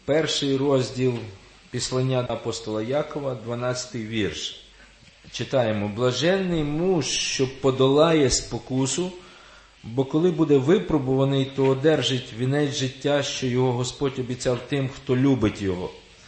перший розділ Післання апостола Якова, 12-й вірш. Читаємо: «Блаженний муж, що подолає спокусу, бо коли буде випробуваний, то одержить вінець життя, що його Господь обіцяв тим, хто любить його».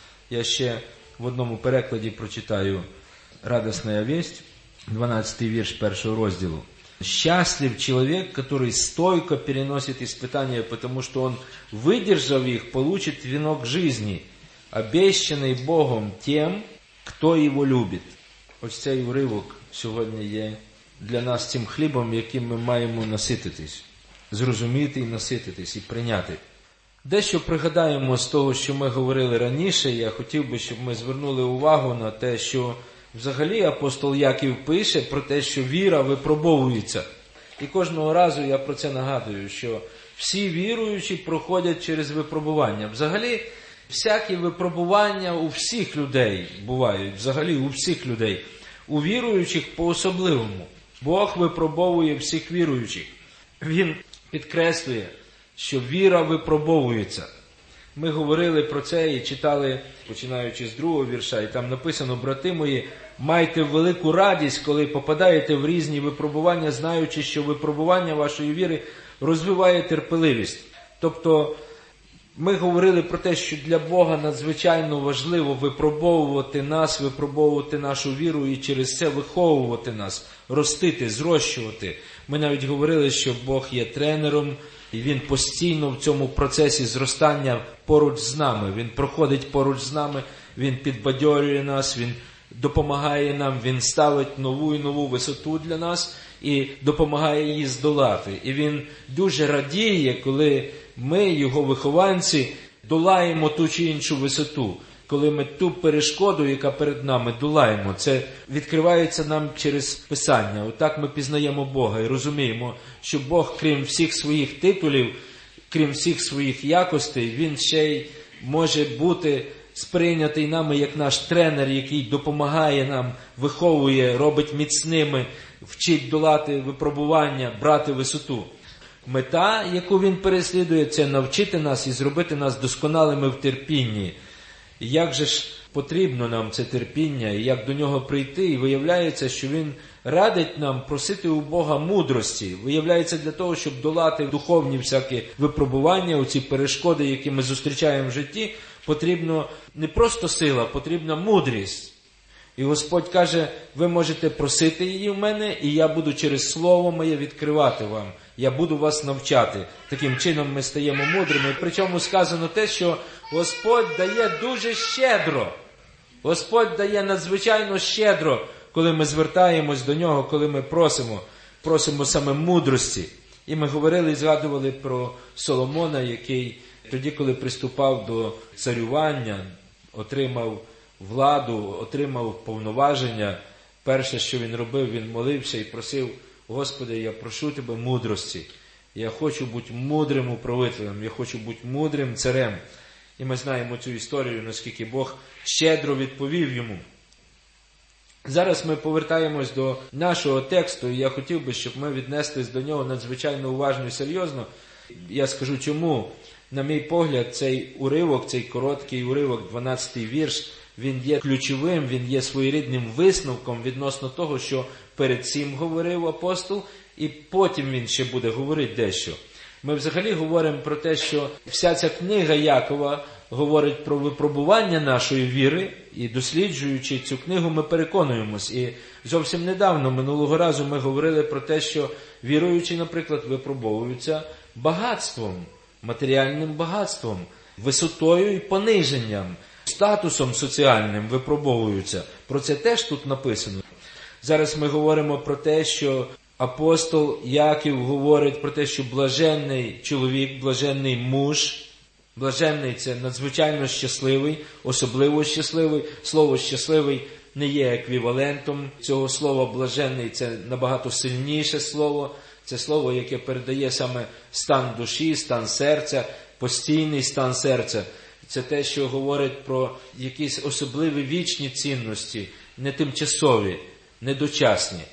Я ще в одному перекладі прочитаю «Радостная весть», 12-й вірш першого розділу. «Счастлив человек, который стойко переносит испытания, потому что он, выдержав их, получит венок жизни, обещанный Богом тем, кто його любить». Ось цей уривок сьогодні є для нас цим хлібом, яким ми маємо насититись, зрозуміти і насититись, і прийняти. Дещо пригадаємо з того, що ми говорили раніше. Я хотів би, щоб ми звернули увагу на те, що взагалі апостол Яків пише про те, що віра випробовується. І кожного разу я про це нагадую, що всі віруючі проходять через випробування. Взагалі, всякі випробування у всіх людей бувають, взагалі у всіх людей. У віруючих по-особливому. Бог випробовує всіх віруючих. Він підкреслює, що віра випробовується. Ми говорили про це і читали, починаючи з 2-го вірша, і там написано: «Брати мої, майте велику радість, коли попадаєте в різні випробування, знаючи, що випробування вашої віри розвиває терпеливість». Тобто, ми говорили про те, що для Бога надзвичайно важливо випробовувати нас, випробовувати нашу віру і через це виховувати нас, ростити, зрощувати. Ми навіть говорили, що Бог є тренером, і Він постійно в цьому процесі зростання поруч з нами. Він проходить поруч з нами, Він підбадьорює нас, Він допомагає нам, Він ставить нову і нову висоту для нас і допомагає її здолати. І Він дуже радіє, коли ми, Його вихованці, долаємо ту чи іншу висоту. Коли ми ту перешкоду, яка перед нами, долаємо. Це відкривається нам через Писання. Отак ми пізнаємо Бога і розуміємо, що Бог, крім всіх своїх титулів, крім всіх своїх якостей, Він ще й може бути сприйнятий нами як наш тренер, який допомагає нам, виховує, робить міцними, вчить долати випробування, брати висоту. Мета, яку Він переслідує, це навчити нас і зробити нас досконалими в терпінні. Як же ж потрібно нам це терпіння, і як до нього прийти? І виявляється, що Він радить нам просити у Бога мудрості. Виявляється, для того, щоб долати духовні всякі випробування, оці перешкоди, які ми зустрічаємо в житті, потрібно не просто сила, потрібна мудрість. І Господь каже: ви можете просити її в мене, і я буду через Слово моє відкривати вам. Я буду вас навчати. Таким чином ми стаємо мудрими. Причому сказано те, що Господь дає дуже щедро. Господь дає надзвичайно щедро, коли ми звертаємось до Нього, коли ми просимо саме мудрості. І ми говорили і згадували про Соломона, який тоді, коли приступав до царювання, отримав владу, отримав повноваження. Перше, що він робив, він молився і просив: Господи, я прошу Тебе мудрості. Я хочу бути мудрим управителем, я хочу бути мудрим царем. І ми знаємо цю історію, наскільки Бог щедро відповів йому. Зараз ми повертаємось до нашого тексту, і я хотів би, щоб ми віднеслись до нього надзвичайно уважно і серйозно. Я скажу чому. На мій погляд, цей уривок, цей короткий уривок, 12-й вірш, він є ключовим, він є своєрідним висновком відносно того, що перед цим говорив апостол, і потім він ще буде говорити дещо. Ми взагалі говоримо про те, що вся ця книга Якова говорить про випробування нашої віри, і досліджуючи цю книгу, ми переконуємось. І зовсім недавно, минулого разу, ми говорили про те, що віруючі, наприклад, випробовуються багатством, матеріальним багатством, висотою і пониженням, статусом соціальним випробовуються. Про це теж тут написано. Зараз ми говоримо про те, що апостол Яків говорить про те, що блаженний чоловік, блаженний муж, блаженний – це надзвичайно щасливий, особливо щасливий. Слово «щасливий» не є еквівалентом цього слова. Блаженний – це набагато сильніше слово. Це слово, яке передає саме стан душі, стан серця, постійний стан серця. Це те, що говорить про якісь особливі вічні цінності, не тимчасові, недочасні.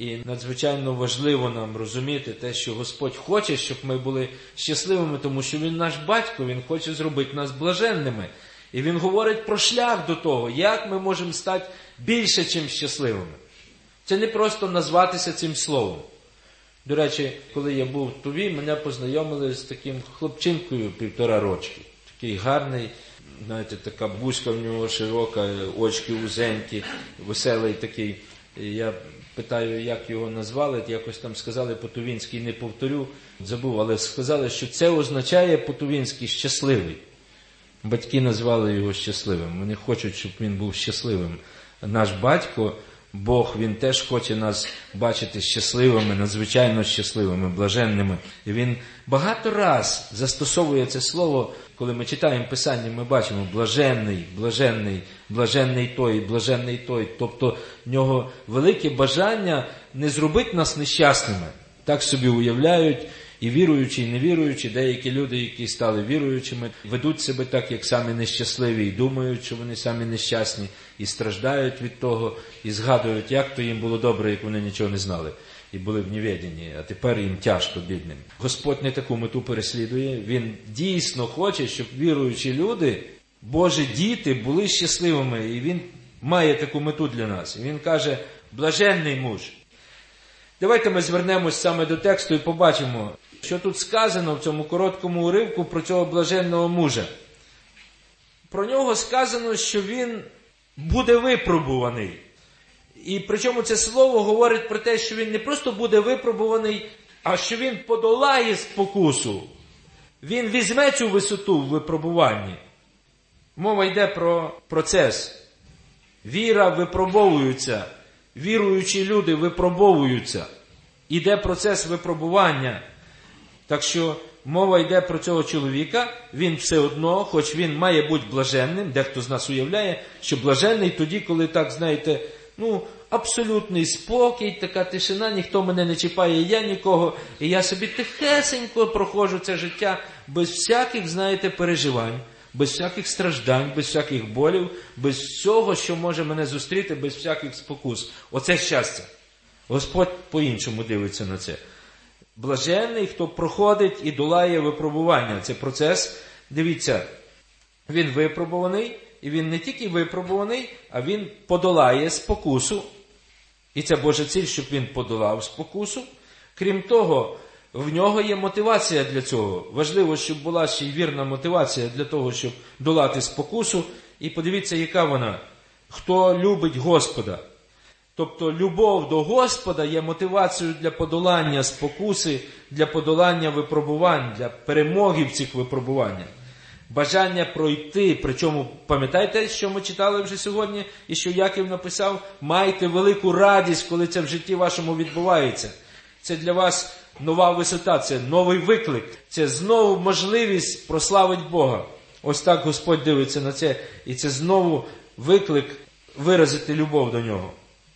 І надзвичайно важливо нам розуміти те, що Господь хоче, щоб ми були щасливими, тому що Він наш батько, Він хоче зробити нас блаженними. І Він говорить про шлях до того, як ми можемо стати більше, чим щасливими. Це не просто назватися цим словом. До речі, коли я був в Туві, мене познайомили з таким хлопчинкою 1,5 рочки. Такий гарний, знаєте, така бузька в нього широка, очки узенькі, веселий такий. І я питаю, як його назвали, якось там сказали по-тувінськи, не повторю, забув, але сказали, що це означає по-тувінськи щасливий. Батьки назвали його щасливим. Вони хочуть, щоб він був щасливим. Наш батько, Бог, Він теж хоче нас бачити щасливими, надзвичайно щасливими, блаженними. І Він багато раз застосовує це слово, коли ми читаємо Писання, ми бачимо блаженний, блаженний, блаженний той. Тобто в нього велике бажання не зробити нас нещасними. Так собі уявляють і віруючі, і невіруючі, деякі люди, які стали віруючими, ведуть себе так, як самі нещасливі, і думають, що вони самі нещасні, і страждають від того, і згадують, як то їм було добре, як вони нічого не знали, і були в невіденні, а тепер їм тяжко, бідним. Господь не таку мету переслідує, Він дійсно хоче, щоб віруючі люди, Божі діти, були щасливими, і Він має таку мету для нас. І Він каже, блаженний муж. Давайте ми звернемось саме до тексту і побачимо, що тут сказано в цьому короткому уривку про цього блаженного мужа. Про нього сказано, що він буде випробуваний. І причому це слово говорить про те, що він не просто буде випробуваний, а що він подолає спокусу. Він візьме цю висоту в випробуванні. Мова йде про процес. Віра випробовується. Віруючі люди випробовуються. Іде процес випробування. Так що мова йде про цього чоловіка, він все одно, хоч він має бути блаженним, дехто з нас уявляє, що блаженний тоді, коли так, знаєте, абсолютний спокій, така тишина, ніхто мене не чіпає, я нікого, і я собі тихесенько проходжу це життя без всяких, знаєте, переживань, без всяких страждань, без всяких болів, без всього, що може мене зустріти, без всяких спокус. Оце щастя. Господь по-іншому дивиться на це. Блаженний, хто проходить і долає випробування. Це процес, дивіться, він випробуваний, і він не тільки випробуваний, а він подолає спокусу. І це Божа ціль, щоб він подолав спокусу. Крім того, в нього є мотивація для цього. Важливо, щоб була ще й вірна мотивація для того, щоб долати спокусу. І подивіться, яка вона. Хто любить Господа. Тобто любов до Господа є мотивацією для подолання спокуси, для подолання випробувань, для перемоги в цих випробуваннях. Бажання пройти, причому пам'ятаєте, що ми читали вже сьогодні, і що Яків написав? Майте велику радість, коли це в житті вашому відбувається. Це для вас нова висота, це новий виклик, це знову можливість прославити Бога. Ось так Господь дивиться на це, і це знову виклик виразити любов до Нього.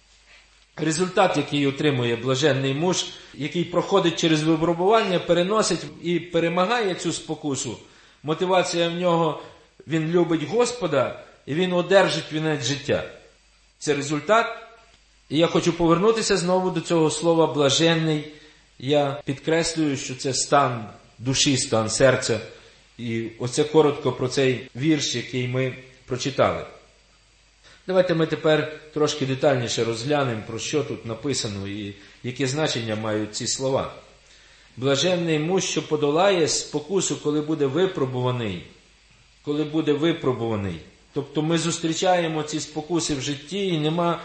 Результат, який отримує блаженний муж, який проходить через випробування, переносить і перемагає цю спокусу. Мотивація в нього, він любить Господа, і він одержить вінець життя. Це результат. І я хочу повернутися знову до цього слова «блаженний». Я підкреслюю, що це стан душі, стан серця. І оце коротко про цей вірш, який ми прочитали. Давайте ми тепер трошки детальніше розглянемо, про що тут написано і яке значення мають ці слова. Блаженний муж, що подолає спокусу, коли буде випробуваний. Коли буде випробуваний. Тобто ми зустрічаємо ці спокуси в житті, і нема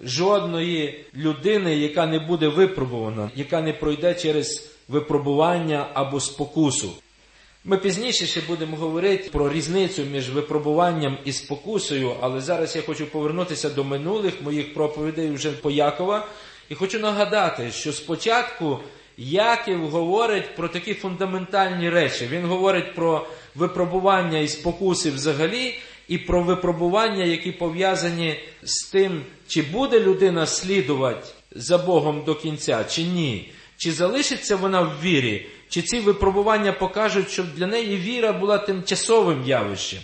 жодної людини, яка не буде випробувана, яка не пройде через випробування або спокусу. Ми пізніше ще будемо говорити про різницю між випробуванням і спокусою, але зараз я хочу повернутися до минулих моїх проповідей вже по Якова. І хочу нагадати, що спочатку Яків говорить про такі фундаментальні речі. Він говорить про випробування і спокуси взагалі, і про випробування, які пов'язані з тим, чи буде людина слідувати за Богом до кінця, чи ні. Чи залишиться вона в вірі, чи ці випробування покажуть, що для неї віра була тимчасовим явищем.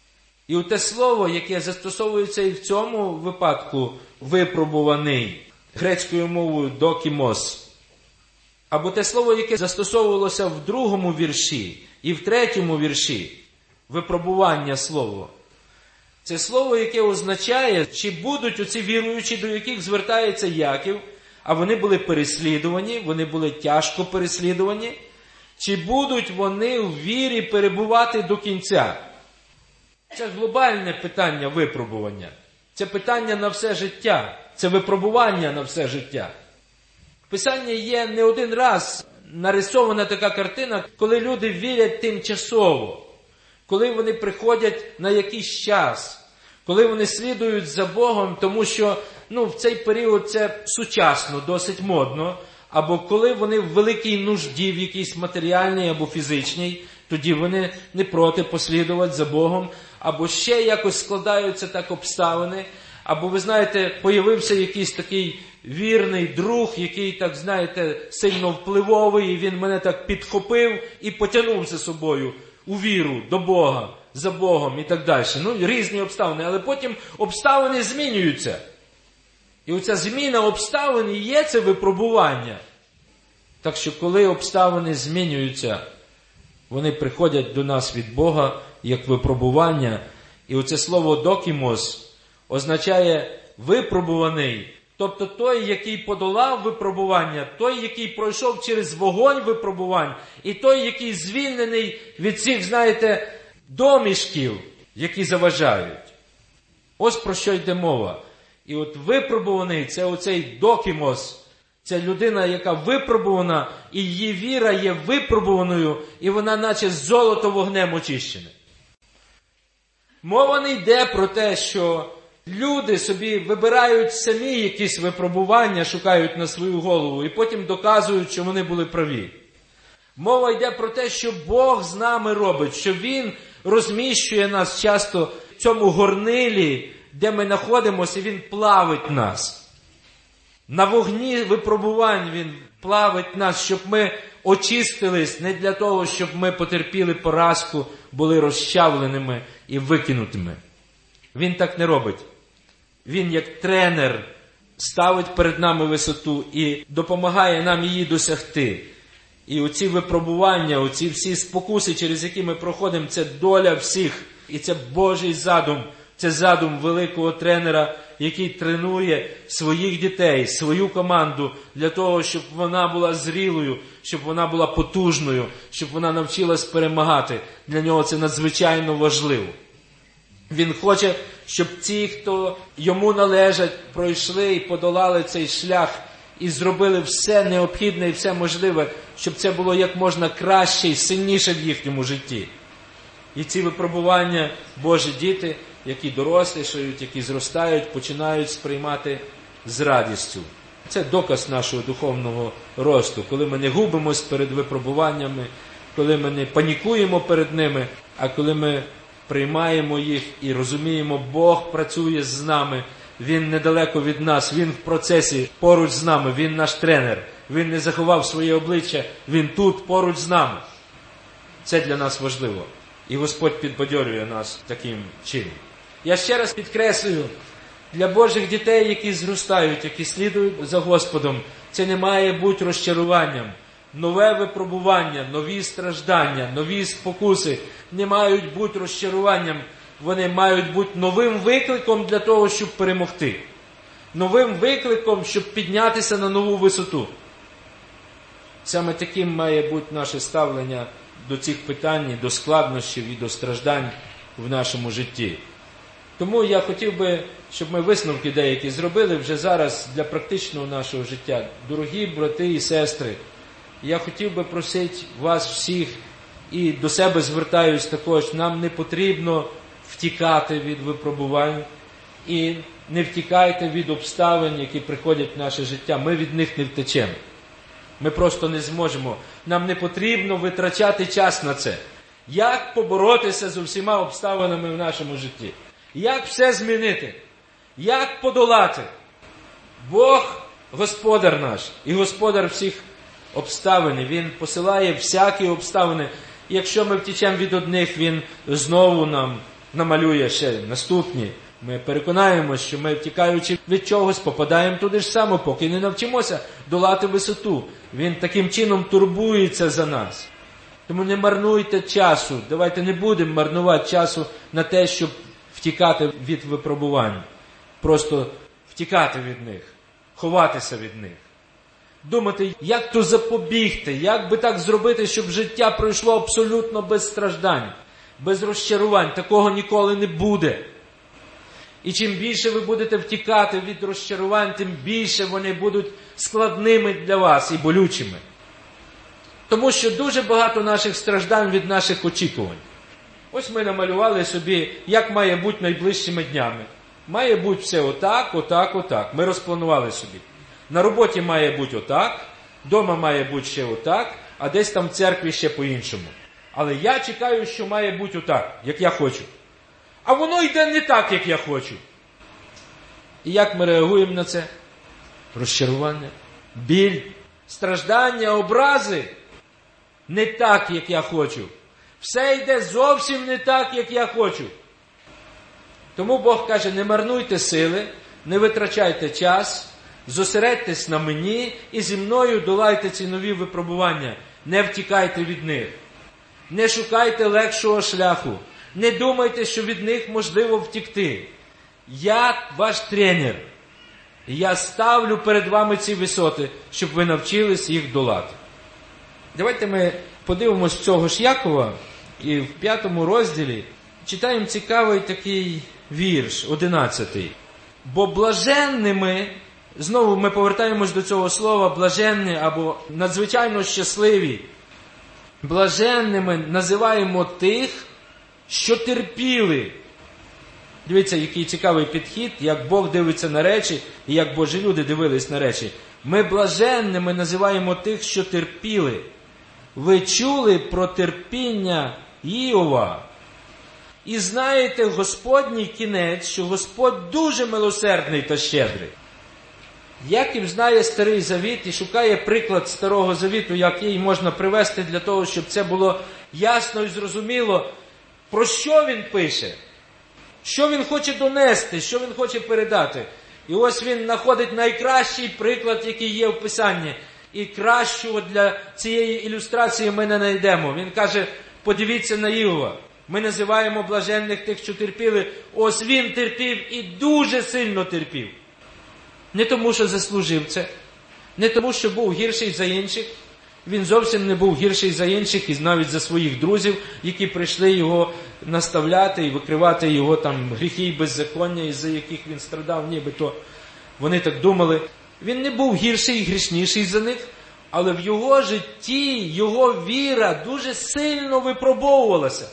І те слово, яке застосовується і в цьому випадку, випробуваний, грецькою мовою докімос. Або те слово, яке застосовувалося в 2 вірші і в 3 вірші. Випробування слово. Це слово, яке означає, чи будуть оці віруючі, до яких звертається Яків, а вони були переслідувані, вони були тяжко переслідувані, чи будуть вони в вірі перебувати до кінця? Це глобальне питання випробування. Це питання на все життя. Це випробування на все життя. В Писанні є не один раз нарисована така картина, коли люди вірять тимчасово, коли вони приходять на якийсь час, коли вони слідують за Богом, тому що в цей період це сучасно, досить модно, або коли вони в великій нужді, в якійсь матеріальній або фізичній, тоді вони не проти послідувати за Богом, або ще якось складаються так обставини, або, ви знаєте, появився якийсь такий вірний друг, який, так знаєте, сильно впливовий, і він мене так підхопив і потягнув за собою у віру до Бога, за Богом і так далі. Різні обставини, але потім обставини змінюються. І оця зміна обставин і є це випробування. Так що, коли обставини змінюються, вони приходять до нас від Бога як випробування. І оце слово «докімос» означає «випробуваний». Тобто той, який подолав випробування, той, який пройшов через вогонь випробувань, і той, який звільнений від цих, знаєте, домішків, які заважають. Ось про що йде мова. І от випробуваний, це оцей докімос, це людина, яка випробувана, і її віра є випробуваною, і вона наче золото вогнем очищене. Мова не йде про те, що люди собі вибирають самі якісь випробування, шукають на свою голову, і потім доказують, що вони були праві. Мова йде про те, що Бог з нами робить, що Він розміщує нас часто в цьому горнилі, де ми знаходимося, і Він плавить нас. На вогні випробувань Він плавить нас, щоб ми очистились, не для того, щоб ми потерпіли поразку, були розчавленими і викинутими. Він так не робить. Він, як тренер, ставить перед нами висоту і допомагає нам її досягти. І оці випробування, оці всі спокуси, через які ми проходимо, це доля всіх. І це Божий задум. Це задум великого тренера, який тренує своїх дітей, свою команду, для того, щоб вона була зрілою, щоб вона була потужною, щоб вона навчилась перемагати. Для нього це надзвичайно важливо. Він хоче, щоб ті, хто йому належать, пройшли і подолали цей шлях, і зробили все необхідне і все можливе, щоб це було як можна краще і сильніше в їхньому житті. І ці випробування Божі діти, які дорослішають, які зростають, починають сприймати з радістю. Це доказ нашого духовного росту, коли ми не губимось перед випробуваннями, коли ми не панікуємо перед ними, а коли ми приймаємо їх і розуміємо, Бог працює з нами, Він недалеко від нас, Він в процесі поруч з нами, Він наш тренер, Він не заховав своє обличчя, Він тут поруч з нами. Це для нас важливо. І Господь підбадьорює нас таким чином. Я ще раз підкреслюю, для Божих дітей, які зростають, які слідують за Господом, це не має бути розчаруванням. Нове випробування, нові страждання, нові спокуси не мають бути розчаруванням. Вони мають бути новим викликом для того, щоб перемогти. Новим викликом, щоб піднятися на нову висоту. Саме таким має бути наше ставлення до цих питань, до складнощів і до страждань в нашому житті. Тому я хотів би, щоб ми висновки деякі зробили вже зараз для практичного нашого життя. Дорогі брати і сестри, я хотів би просити вас всіх, і до себе звертаюсь також, нам не потрібно втікати від випробувань, і не втікайте від обставин, які приходять в наше життя. Ми від них не втечемо. Ми просто не зможемо. Нам не потрібно витрачати час на це. Як поборотися з усіма обставинами в нашому житті? Як все змінити? Як подолати? Бог – Господар наш і Господар всіх обставин. Він посилає всякі обставини. І якщо ми втічемо від одних, Він знову нам намалює ще наступні. Ми переконаємося, що ми, втікаючи від чогось, попадаємо туди ж само, поки не навчимося долати висоту. Він таким чином турбується за нас. Тому не марнуйте часу. Давайте не будемо марнувати часу на те, щоб втікати від випробувань. Просто втікати від них, ховатися від них. Думати, як то запобігти, як би так зробити, щоб життя пройшло абсолютно без страждань, без розчарувань. Такого ніколи не буде. І чим більше ви будете втікати від розчарувань, тим більше вони будуть складними для вас і болючими. Тому що дуже багато наших страждань від наших очікувань. Ось ми намалювали собі, як має бути найближчими днями. Має бути все отак, отак, отак. Ми розпланували собі. На роботі має бути отак, вдома має бути ще отак, а десь там в церкві ще по-іншому. Але я чекаю, що має бути отак, як я хочу. А воно йде не так, як я хочу. І як ми реагуємо на це? Розчарування, біль, страждання, образи. Не так, як я хочу. Все йде зовсім не так, як я хочу. Тому Бог каже, не марнуйте сили, не витрачайте час, зосередьтесь на мені і зі мною долайте ці нові випробування. Не втікайте від них. Не шукайте легшого шляху. Не думайте, що від них можливо втікти. Я ваш тренер. І я ставлю перед вами ці висоти, щоб ви навчились їх долати. Давайте ми подивимось цього ж Якова і в 5 розділі читаємо цікавий такий вірш, 11. Бо блаженними, знову ми повертаємось до цього слова, блаженні або надзвичайно щасливі. Блаженними називаємо тих, що терпіли. Дивіться, який цікавий підхід, як Бог дивиться на речі, і як Божі люди дивились на речі. Ми блаженними називаємо тих, що терпіли. Ви чули про терпіння Іова. І знаєте Господній кінець, що Господь дуже милосердний та щедрий. Яків знає Старий Завіт і шукає приклад Старого Завіту, який можна привести для того, щоб це було ясно і зрозуміло, про що він пише, що він хоче донести, що він хоче передати. І ось він знаходить найкращий приклад, який є в Писанні. І кращого для цієї ілюстрації ми не знайдемо. Він каже, подивіться на Іова. Ми називаємо блаженних тих, що терпіли. Ось він терпів і дуже сильно терпів. Не тому, що заслужив це. Не тому, що був гірший за інших. Він зовсім не був гірший за інших, і навіть за своїх друзів, які прийшли його наставляти і викривати його там гріхи і беззаконня, із-за яких він страдав, нібито вони так думали. Він не був гірший і грішніший за них, але в його житті його віра дуже сильно випробовувалася.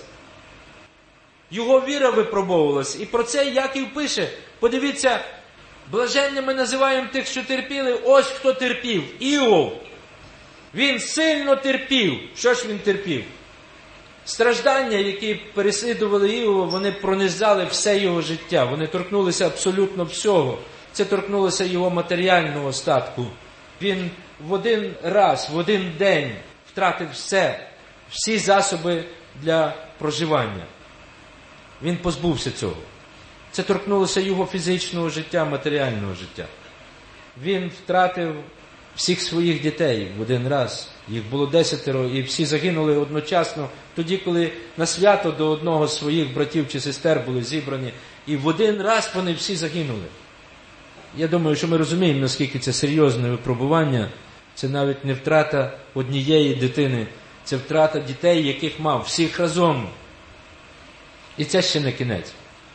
Його віра випробовувалася. І про це Яків пише. Подивіться, блаженними називаємо тих, що терпіли. Ось хто терпів. Іов. Він сильно терпів. Що ж він терпів? Страждання, які переслідували Іова, вони пронизали все його життя. Вони торкнулися абсолютно всього. Це торкнулося його матеріального статку. Він в один раз, в один день втратив все, всі засоби для проживання. Він позбувся цього. Це торкнулося його фізичного життя, матеріального життя. Він втратив всіх своїх дітей в один раз. Їх було 10, і всі загинули одночасно, тоді, коли на свято до одного з своїх братів чи сестер були зібрані. І в один раз вони всі загинули. Я думаю, що ми розуміємо, наскільки це серйозне випробування. Це навіть не втрата однієї дитини. Це втрата дітей, яких мав, всіх разом. І це ще не кінець.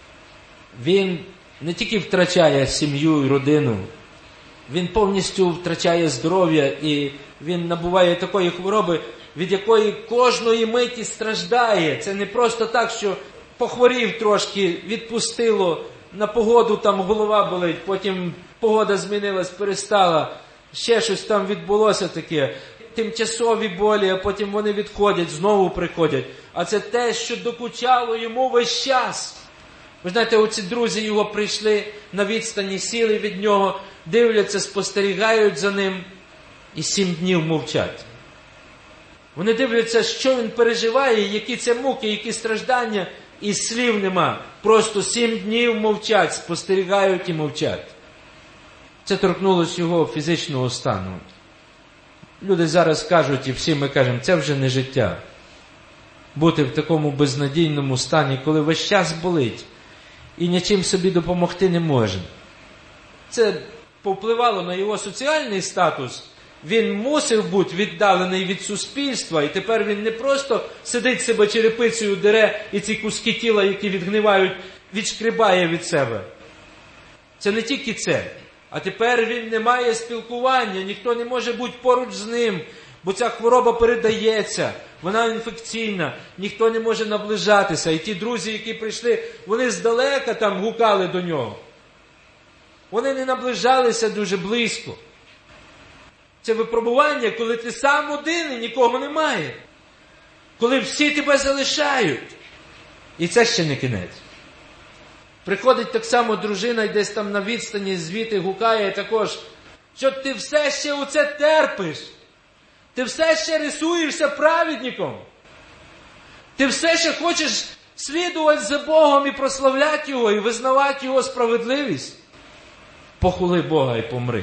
Він не тільки втрачає сім'ю і родину, він повністю втрачає здоров'я, і він набуває такої хвороби, від якої кожної миті страждає. Це не просто так, що похворів трошки, відпустило, на погоду там голова болить, потім погода змінилась, перестала, ще щось там відбулося таке. Тимчасові болі, а потім вони відходять, знову приходять. А це те, що докучало йому весь час. Ви знаєте, оці друзі його прийшли на відстані, сіли від нього, дивляться, спостерігають за ним і 7 днів мовчать. Вони дивляться, що він переживає, які це муки, які страждання, і слів нема. Просто 7 днів мовчать, спостерігають і мовчать. Це торкнулося його фізичного стану. Люди зараз кажуть, і всі ми кажемо, це вже не життя. Бути в такому безнадійному стані, коли весь час болить і нічим собі допомогти не може. Це повпливало на його соціальний статус. Він мусив бути віддалений від суспільства, і тепер він не просто сидить себе черепицею, дере і ці куски тіла, які відгнивають, відшкрибає від себе. Це не тільки це. А тепер він не має спілкування, ніхто не може бути поруч з ним, бо ця хвороба передається, вона інфекційна, ніхто не може наближатися. І ті друзі, які прийшли, вони здалека там гукали до нього. Вони не наближалися дуже близько. Це випробування, коли ти сам один і нікого немає. Коли всі тебе залишають. І це ще не кінець. Приходить так само дружина і десь там на відстані звідти гукає також, що ти все ще оце терпиш. Ти все ще рисуєшся праведником. Ти все ще хочеш слідувати за Богом і прославляти Його, і визнавати Його справедливість. Похули Бога і помри.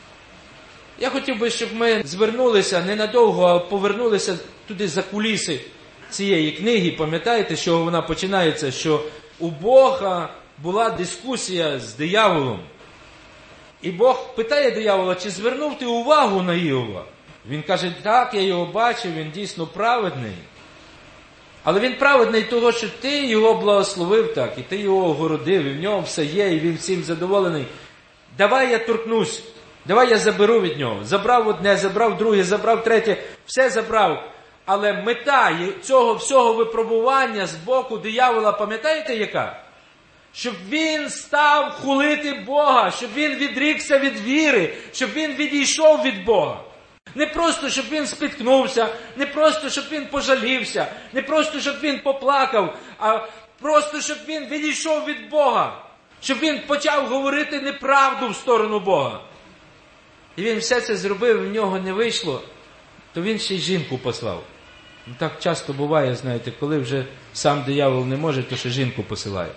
Я хотів би, щоб ми звернулися ненадовго, а повернулися туди за куліси цієї книги. Пам'ятаєте, що вона починається, що у Бога була дискусія з дияволом. І Бог питає диявола, чи звернув ти увагу на Іова? Він каже, так, я його бачив, він дійсно праведний. Але він праведний того, що ти його благословив так, і ти його огородив, і в нього все є, і він всім задоволений. Давай я торкнусь, давай я заберу від нього. Забрав одне, забрав друге, забрав третє, все забрав. Але мета цього всього випробування з боку диявола, пам'ятаєте яка? Щоб він став хулити Бога, щоб він відрікся від віри, щоб він відійшов від Бога. Не просто, щоб він спіткнувся, не просто, щоб він пожалівся, не просто, щоб він поплакав, а просто, щоб він відійшов від Бога, щоб він почав говорити неправду в сторону Бога. І він все це зробив, в нього не вийшло, то він ще й жінку послав. Так часто буває, знаєте, коли вже сам диявол не може, то ще жінку посилає.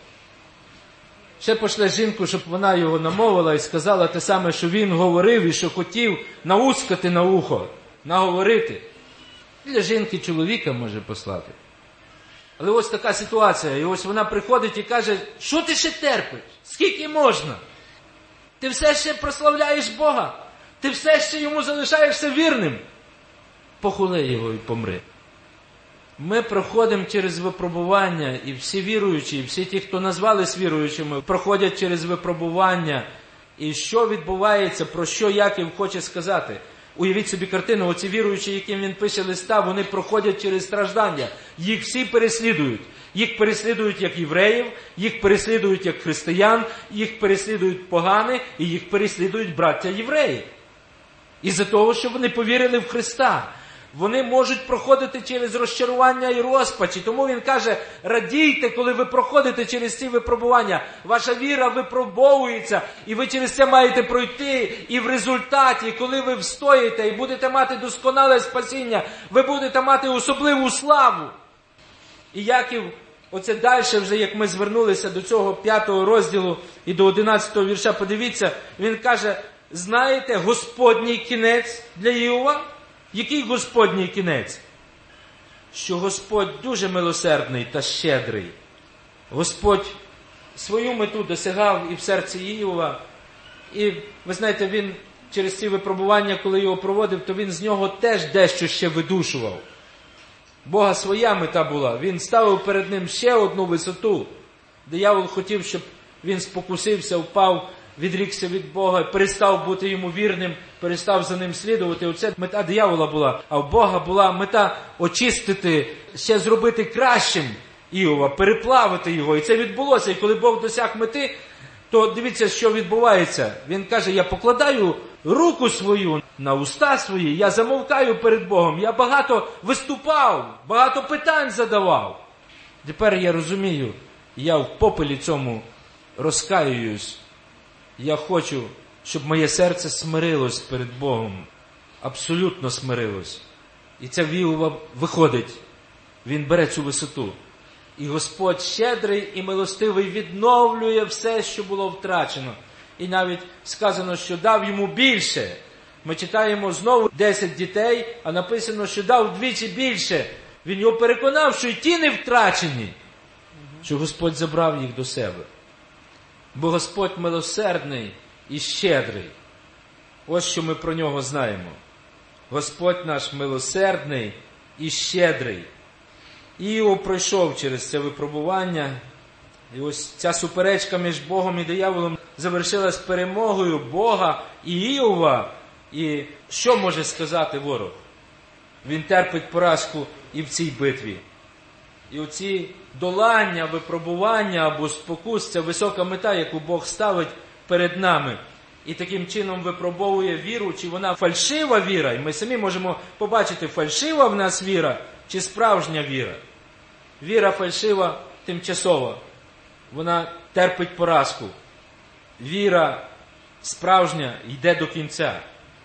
Ще пошле жінку, щоб вона його намовила і сказала те саме, що він говорив і що хотів наускати на ухо, наговорити. Для жінки чоловіка може послати. Але ось така ситуація. І ось вона приходить і каже, що ти ще терпиш? Скільки можна? Ти все ще прославляєш Бога? Ти все ще йому залишаєшся вірним? Похули його і помри. Ми проходимо через випробування, і всі віруючі, і всі ті, хто назвались віруючими, проходять через випробування. І що відбувається, про що Яків хоче сказати? Уявіть собі картину, оці віруючі, яким він пише листа, вони проходять через страждання. Їх всі переслідують. Їх переслідують як євреїв, їх переслідують як християн, їх переслідують погани, і їх переслідують браття євреї. Із-за того, що вони повірили в Христа. Вони можуть проходити через розчарування і розпач. І тому він каже, радійте, коли ви проходите через ці випробування. Ваша віра випробовується, і ви через це маєте пройти. І в результаті, коли ви встоїте і будете мати досконале спасіння, ви будете мати особливу славу. І Яків, оце далі вже, як ми звернулися до цього 5 розділу і до 11 вірша, подивіться, він каже, знаєте Господній кінець для Іова? Який Господній кінець? Що Господь дуже милосердний та щедрий. Господь свою мету досягав і в серці Іова. І, ви знаєте, він через ці випробування, коли його проводив, то він з нього теж дещо ще видушував. Бога своя мета була. Він ставив перед ним ще одну висоту. Диявол хотів, щоб він спокусився, впав, відрікся від Бога, перестав бути йому вірним, перестав за ним слідувати. Оце мета диявола була. А в Бога була мета очистити, ще зробити кращим Іова, переплавити його. І це відбулося. І коли Бог досяг мети, то дивіться, що відбувається. Він каже, я покладаю руку свою на уста свої, я замовкаю перед Богом. Я багато виступав, багато питань задавав. Тепер я розумію, я в попелі цьому розкаююсь. Я хочу, щоб моє серце смирилось перед Богом. Абсолютно смирилось. І це в Іова виходить. Він бере цю висоту. І Господь щедрий і милостивий відновлює все, що було втрачено. І навіть сказано, що дав йому більше. Ми читаємо знову 10 дітей, а написано, що дав вдвічі більше. Він його переконав, що й ті не втрачені, що Господь забрав їх до себе. Бо Господь милосердний і щедрий. Ось що ми про нього знаємо. Господь наш милосердний і щедрий. Іов пройшов через це випробування. І ось ця суперечка між Богом і дияволом завершилась перемогою Бога і Іова. І що може сказати ворог? Він терпить поразку і в цій битві. І оці долання, випробування або спокус – це висока мета, яку Бог ставить перед нами. І таким чином випробовує віру, чи вона фальшива віра. І ми самі можемо побачити, фальшива в нас віра, чи справжня віра. Віра фальшива тимчасова. Вона терпить поразку. Віра справжня йде до кінця.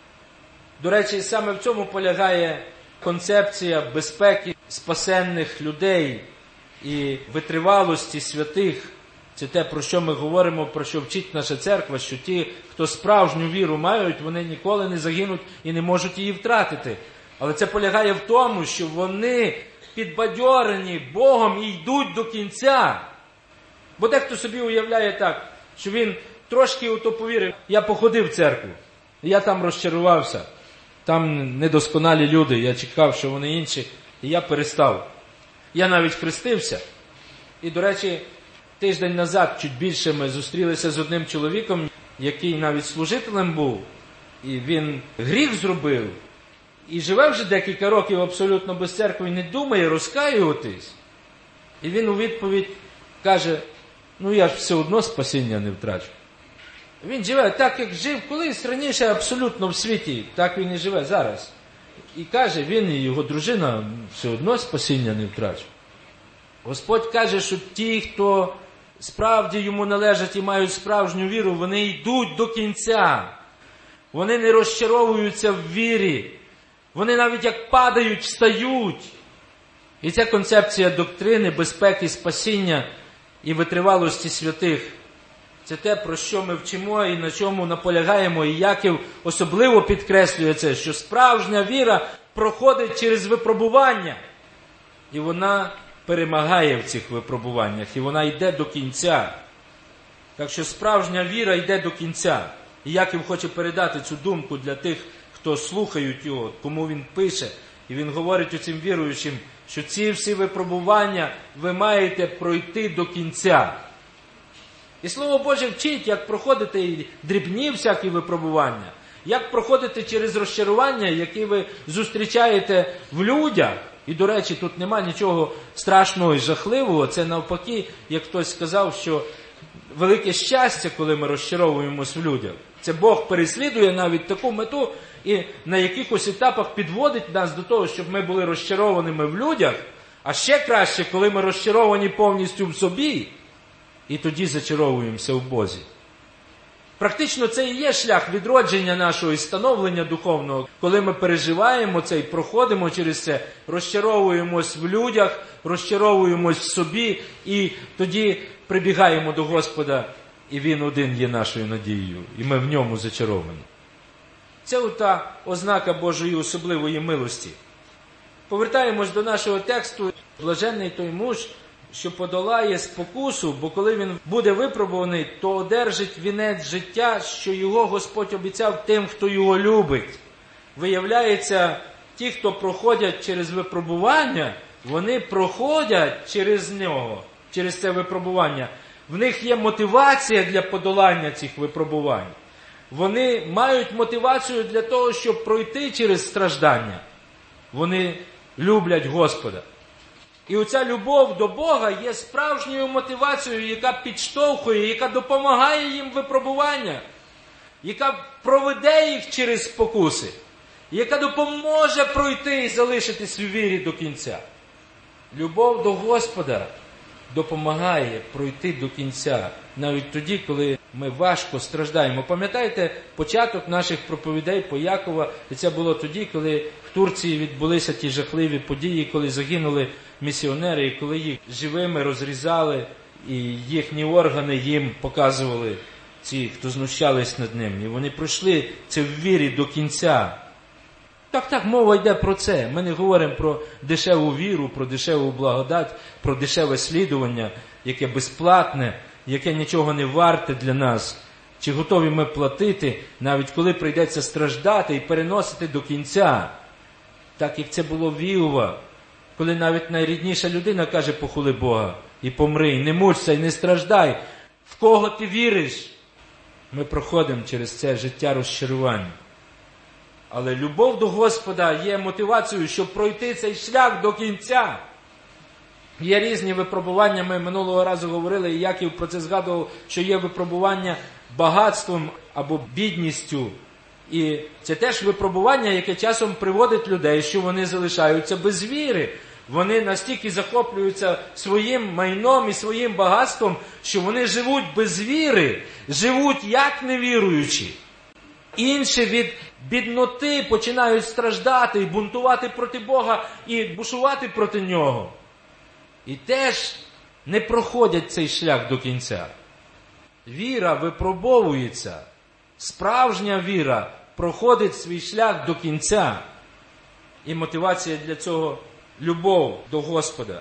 До речі, саме в цьому полягає концепція безпеки спасенних людей і витривалості святих. Це те, про що ми говоримо, про що вчить наша церква, що ті, хто справжню віру мають, вони ніколи не загинуть і не можуть її втратити. Але це полягає в тому, що вони підбадьорені Богом і йдуть до кінця. Бо дехто собі уявляє так, що він трошки у то повірив. Я походив в церкву, я там розчарувався. Там недосконалі люди, я чекав, що вони інші, і я перестав. Я навіть хрестився. І, до речі, тиждень назад, чуть більше, ми зустрілися з одним чоловіком, який навіть служителем був, і він гріх зробив, і живе вже декілька років абсолютно без церкви, і не думає розкаюватись. І він у відповідь каже, я ж все одно спасіння не втрачу. Він живе так, як жив колись раніше абсолютно в світі, так він і живе зараз. І каже, він і його дружина все одно спасіння не втрачуть. Господь каже, що ті, хто справді йому належать і мають справжню віру, вони йдуть до кінця. Вони не розчаровуються в вірі. Вони навіть як падають, встають. І ця концепція доктрини, безпеки, спасіння і витривалості святих – це те, про що ми вчимо і на чому наполягаємо. І Яків особливо підкреслює це, що справжня віра проходить через випробування. І вона перемагає в цих випробуваннях. І вона йде до кінця. Так що справжня віра йде до кінця. І Яків хоче передати цю думку для тих, хто слухають його, кому він пише. І він говорить оцим віруючим, що ці всі випробування ви маєте пройти до кінця. І Слово Боже вчить, як проходити і дрібні всякі випробування, як проходити через розчарування, які ви зустрічаєте в людях. І, до речі, тут нема нічого страшного і жахливого. Це навпаки, як хтось сказав, що велике щастя, коли ми розчаровуємось в людях. Це Бог переслідує навіть таку мету і на якихось етапах підводить нас до того, щоб ми були розчарованими в людях, а ще краще, коли ми розчаровані повністю в собі. І тоді зачаровуємося в Бозі. Практично це і є шлях відродження нашого і становлення духовного, коли ми переживаємо це і проходимо через це, розчаровуємось в людях, розчаровуємось в собі, і тоді прибігаємо до Господа, і Він один є нашою надією, і ми в ньому зачаровані. Це ота ознака Божої особливої милості. Повертаємось до нашого тексту. Блаженний той муж, що подолає спокусу, бо коли він буде випробуваний, то одержить вінець життя, що його Господь обіцяв тим, хто його любить. Виявляється, ті, хто проходять через випробування, вони проходять через нього, через це випробування. В них є мотивація для подолання цих випробувань. Вони мають мотивацію для того, щоб пройти через страждання. Вони люблять Господа. І оця любов до Бога є справжньою мотивацією, яка підштовхує, яка допомагає їм в випробуваннях, яка проведе їх через спокуси, яка допоможе пройти і залишитись у вірі до кінця. Любов до Господа допомагає пройти до кінця, навіть тоді, коли ми важко страждаємо. Пам'ятаєте початок наших проповідей по Якова? І це було тоді, коли в Турції відбулися ті жахливі події, коли загинули місіонери, і коли їх живими розрізали, і їхні органи їм показували ці, хто знущались над ним. І вони пройшли це в вірі до кінця. Так, мова йде про це. Ми не говоримо про дешеву віру, про дешеву благодать, про дешеве слідування, яке безплатне, яке нічого не варте для нас. Чи готові ми платити, навіть коли прийдеться страждати і переносити до кінця. Так, як це було в Іова, коли навіть найрідніша людина каже: похули Бога і помри, і не мучся, і не страждай. В кого ти віриш? Ми проходимо через це життя розчарування. Але любов до Господа є мотивацією, щоб пройти цей шлях до кінця. Є різні випробування, ми минулого разу говорили, і Яків про це згадував, що є випробування багатством або бідністю. І це теж випробування, яке часом приводить людей, що вони залишаються без віри. Вони настільки захоплюються своїм майном і своїм багатством, що вони живуть без віри, живуть як невіруючі. Інші від бідноти починають страждати і бунтувати проти Бога і бушувати проти Нього. І теж не проходять цей шлях до кінця. Віра випробовується. Справжня віра проходить свій шлях до кінця. І мотивація для цього – любов до Господа.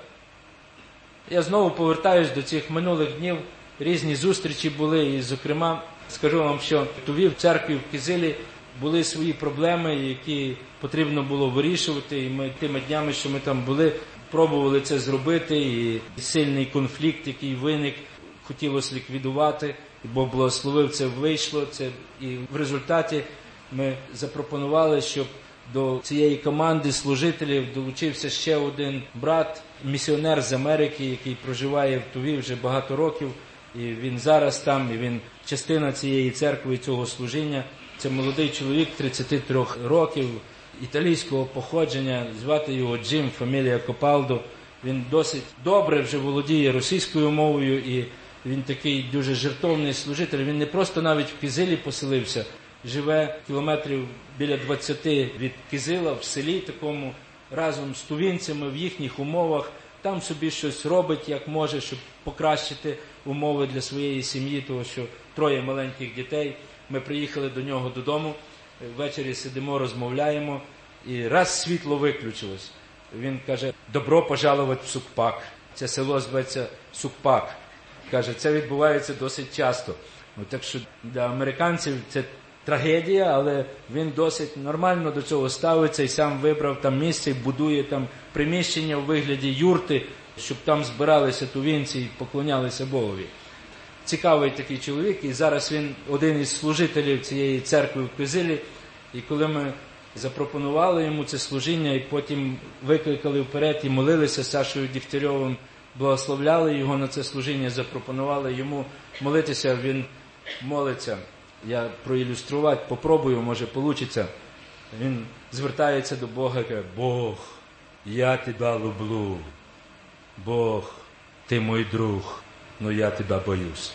Я знову повертаюсь до цих минулих днів. Різні зустрічі були, і, зокрема, скажу вам, що в Туві, в церкві в Кизилі були свої проблеми, які потрібно було вирішувати. І ми тими днями, що ми там були, пробували це зробити. І сильний конфлікт, який виник, хотілося ліквідувати. І Бог благословив, це вийшло. І в результаті ми запропонували, щоб до цієї команди служителів долучився ще один брат, місіонер з Америки, який проживає в Туві вже багато років. І він зараз там, і він частина цієї церкви, цього служіння. Це молодий чоловік, 33 років, італійського походження, звати його Джим, фамілія Копалдо. Він досить добре вже володіє російською мовою, і він такий дуже жертовний служитель. Він не просто навіть в Кизилі поселився, живе кілометрів біля 20 від Кизила, в селі такому, разом з тувінцями, в їхніх умовах. Там собі щось робить, як може, щоб покращити умови для своєї сім'ї, тому що 3 маленьких дітей. Ми приїхали до нього додому, ввечері сидимо, розмовляємо, і раз світло виключилось. Він каже: добро пожаловать в Сукпак. Це село зветься Сукпак. Каже, це відбувається досить часто. Так що для американців це трагедія, але він досить нормально до цього ставиться і сам вибрав там місце, і будує там приміщення у вигляді юрти, щоб там збиралися тувінці і поклонялися Богові. Цікавий такий чоловік, і зараз він один із служителів цієї церкви в Кизилі. І коли ми запропонували йому це служіння, і потім викликали вперед і молилися з Сашою Дігтярьовим, благословляли його на це служіння, запропонували йому молитися, він молиться. Я проілюструвати попробую, може вийде. Він звертається до Бога і каже: Бог, я тебе люблю. Бог, ти мій друг, но я тебе боюсь.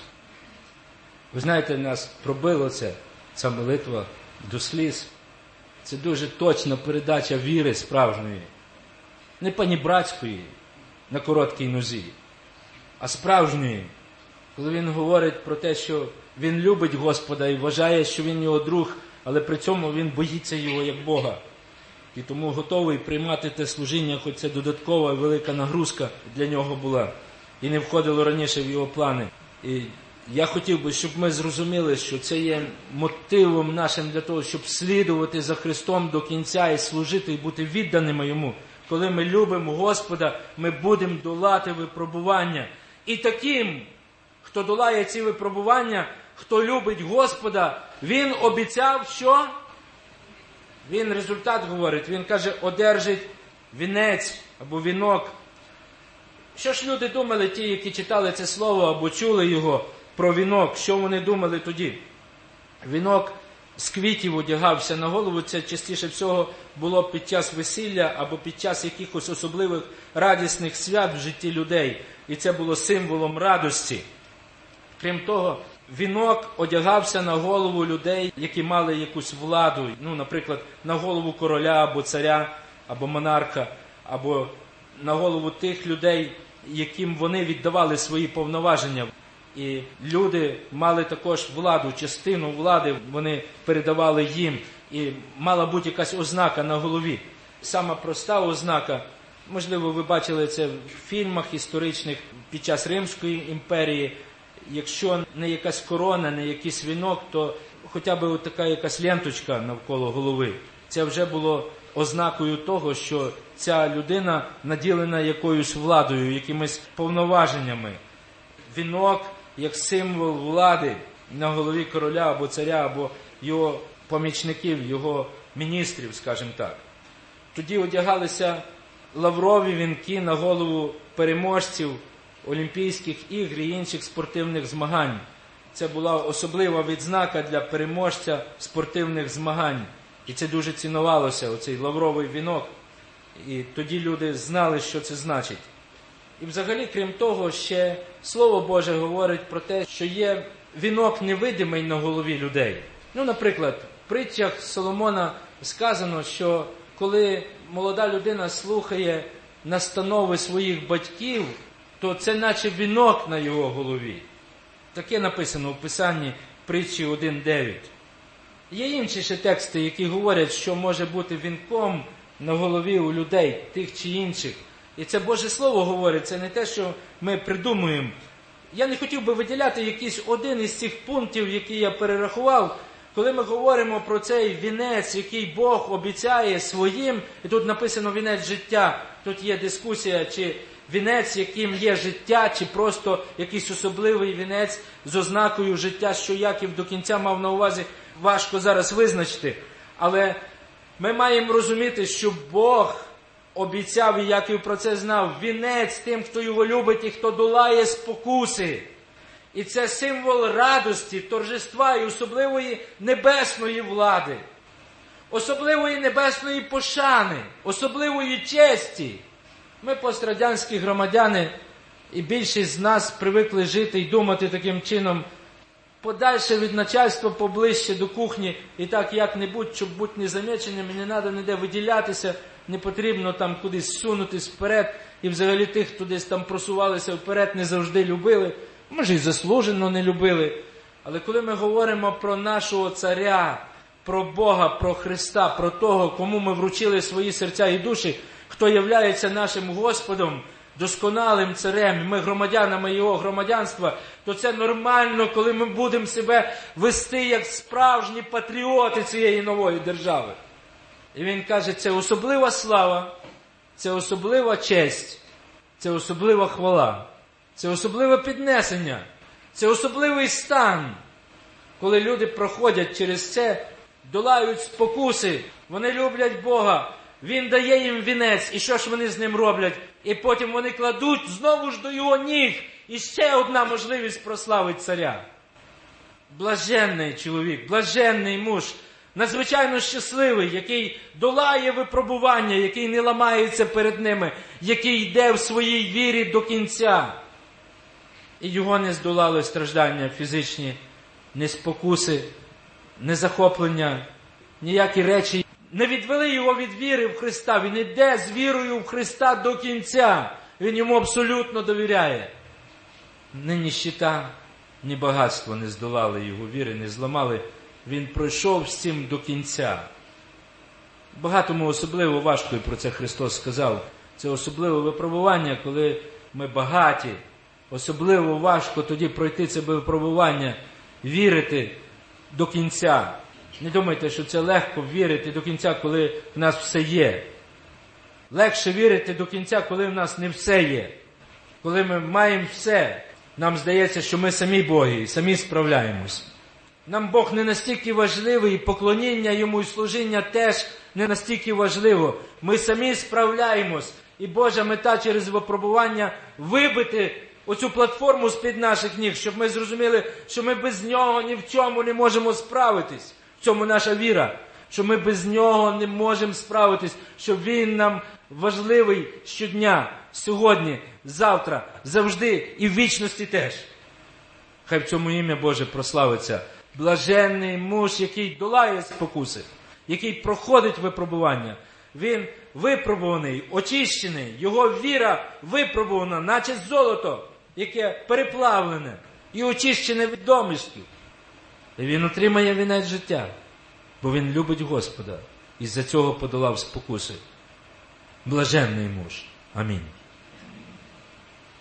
Ви знаєте, нас пробило ця молитва до сліз. Це дуже точна передача віри справжньої. Не панібратської, на короткій нозі, а справжньої. Коли він говорить про те, що він любить Господа і вважає, що він його друг, але при цьому він боїться його як Бога. І тому готовий приймати те служіння, хоч це додаткова і велика нагрузка для нього була. І не входило раніше в його плани. І я хотів би, щоб ми зрозуміли, що це є мотивом нашим для того, щоб слідувати за Христом до кінця і служити, і бути відданими Йому. Коли ми любимо Господа, ми будемо долати випробування. І таким, хто долає ці випробування, хто любить Господа, він обіцяв, що? Він результат говорить, він каже, одержить вінець або вінок. Що ж люди думали, ті, які читали це слово або чули його про вінок, що вони думали тоді? Вінок з квітів одягався на голову, це частіше всього було під час весілля або під час якихось особливих радісних свят в житті людей. І це було символом радості. Крім того, вінок одягався на голову людей, які мали якусь владу. Наприклад, на голову короля або царя, або монарха, або на голову тих людей, яким вони віддавали свої повноваження. І люди мали також владу, частину влади вони передавали їм. І мала бути якась ознака на голові. Сама проста ознака, можливо, ви бачили це в фільмах історичних під час Римської імперії. Якщо не якась корона, не якийсь вінок, то хоча б така якась ленточка навколо голови. Це вже було ознакою того, що ця людина наділена якоюсь владою, якимись повноваженнями. Вінок як символ влади на голові короля або царя, або його помічників, його міністрів, скажімо так. Тоді одягалися лаврові вінки на голову переможців Олімпійських ігор і інших спортивних змагань. Це була особлива відзнака для переможця спортивних змагань. І це дуже цінувалося, оцей лавровий вінок. І тоді люди знали, що це значить. І взагалі, крім того, ще Слово Боже говорить про те, що є вінок невидимий на голові людей. Наприклад, в притчах Соломона сказано, що коли молода людина слухає настанови своїх батьків, то це наче вінок на його голові. Таке написано в Писанні притчі 1.9. Є інші ще тексти, які говорять, що може бути вінком на голові у людей, тих чи інших. І це Боже Слово говорить, це не те, що ми придумуємо. Я не хотів би виділяти якийсь один із цих пунктів, які я перерахував, коли ми говоримо про цей вінець, який Бог обіцяє своїм, і тут написано вінець життя, тут є дискусія, чи вінець, яким є життя, чи просто якийсь особливий вінець з ознакою життя, що Яків до кінця мав на увазі, важко зараз визначити. Але ми маємо розуміти, що Бог обіцяв, і Яків про це знав, вінець тим, хто його любить і хто долає спокуси. І це символ радості, торжества і особливої небесної влади, особливої небесної пошани, особливої честі. Ми пострадянські громадяни, і більшість з нас привикли жити і думати таким чином, подальше від начальства, поближче до кухні, і так як-небудь, щоб бути незаміченими, не треба ніде виділятися, не потрібно там кудись сунутись вперед, і взагалі тих, хто десь там просувалися вперед, не завжди любили, може і заслужено не любили. Але коли ми говоримо про нашого царя, про Бога, про Христа, про того, кому ми вручили свої серця і душі, хто являється нашим Господом, досконалим царем, ми громадянами його громадянства, то це нормально, коли ми будемо себе вести як справжні патріоти цієї нової держави. І він каже, це особлива слава, це особлива честь, це особлива хвала, це особливе піднесення, це особливий стан. Коли люди проходять через це, долають спокуси, вони люблять Бога, Він дає їм вінець, і що ж вони з ним роблять? І потім вони кладуть знову ж до його ніг. І ще одна можливість прославити царя. Блаженний чоловік, блаженний муж, надзвичайно щасливий, який долає випробування, який не ламається перед ними, який йде в своїй вірі до кінця. І його не здолали страждання фізичні, не спокуси, не захоплення, ніякі речі не відвели його від віри в Христа. Він іде з вірою в Христа до кінця. Він йому абсолютно довіряє. Ні ніщита, ні багатство не здолали його віри, не зламали. Він пройшов з цим до кінця. Багатому особливо важко, і про це Христос сказав. Це особливе випробування, коли ми багаті. Особливо важко тоді пройти це випробування, вірити до кінця. Не думайте, що це легко вірити до кінця, коли в нас все є. Легше вірити до кінця, коли в нас не все є. Коли ми маємо все, нам здається, що ми самі Боги і самі справляємось. Нам Бог не настільки важливий, і поклоніння Йому і служіння теж не настільки важливо. Ми самі справляємось. І Божа мета через випробування вибити оцю платформу з-під наших ніг, щоб ми зрозуміли, що ми без Нього ні в чому не можемо справитись. В цьому наша віра, що ми без Нього не можемо справитись, що Він нам важливий щодня, сьогодні, завтра, завжди і в вічності теж. Хай в цьому ім'я Боже прославиться. Блаженний муж, який долає спокуси, який проходить випробування, Він випробуваний, очищений, його віра випробувана, наче золото, яке переплавлене і очищене від домислів. І він отримає вінець життя, бо він любить Господа і за цього подолав спокуси. Блаженний муж. Амінь.